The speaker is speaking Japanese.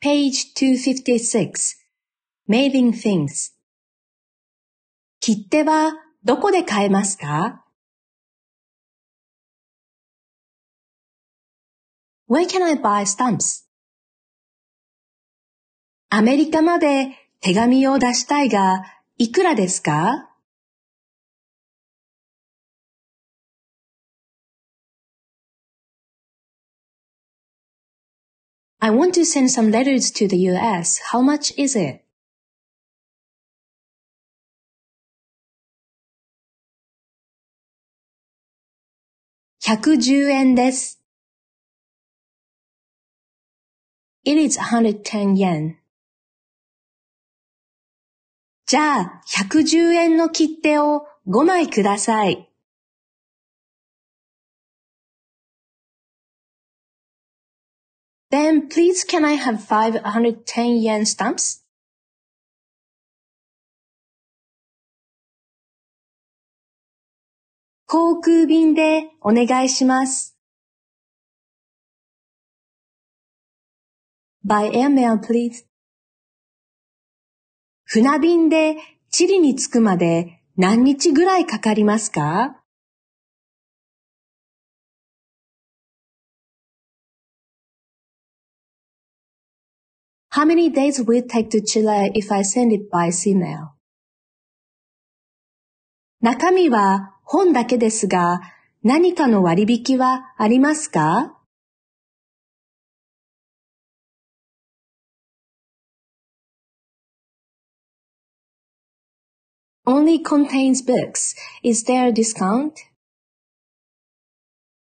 Page 256 Mailing things 切手はどこで買えますか？ Where can I buy stamps? アメリカまで手紙を出したいが、いくらですか？ I want to send some letters to the US. How much is it? 110円です。It is 110 yen. じゃあ、110円の切手を5枚ください。Then please can I have 510 yen stamps? 航空便でお願いします。By airmail, please. 船便でチリに着くまで何日ぐらいかかりますか？ How many days will it take to Chile if I send it by sea mail? 中身は本だけですが、何かの割引はありますか？ Only contains books. Is there a discount?